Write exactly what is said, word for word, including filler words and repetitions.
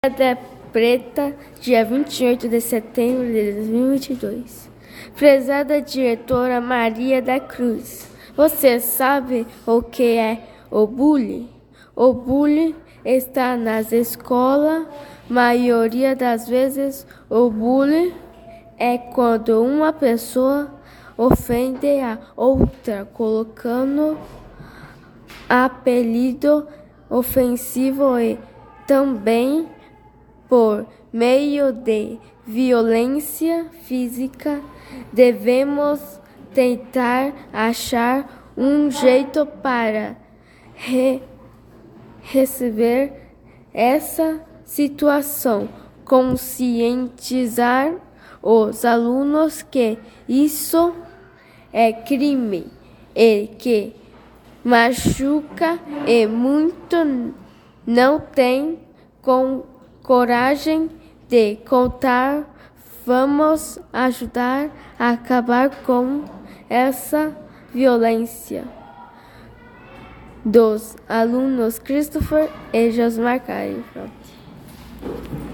Pedra Preta, dia vinte e oito de setembro de dois mil e vinte e dois. Prezada diretora Maria da Cruz, você sabe o que é o bullying? O bullying está nas escolas. Maioria das vezes, o bullying é quando uma pessoa ofende a outra, colocando apelido ofensivo e também por meio de violência física. Devemos tentar achar um jeito para re receber essa situação, conscientizar os alunos que isso é crime e que machuca e muito não tem com coragem de contar. Vamos ajudar a acabar com essa violência. Dos alunos Christopher e Josmar Caio.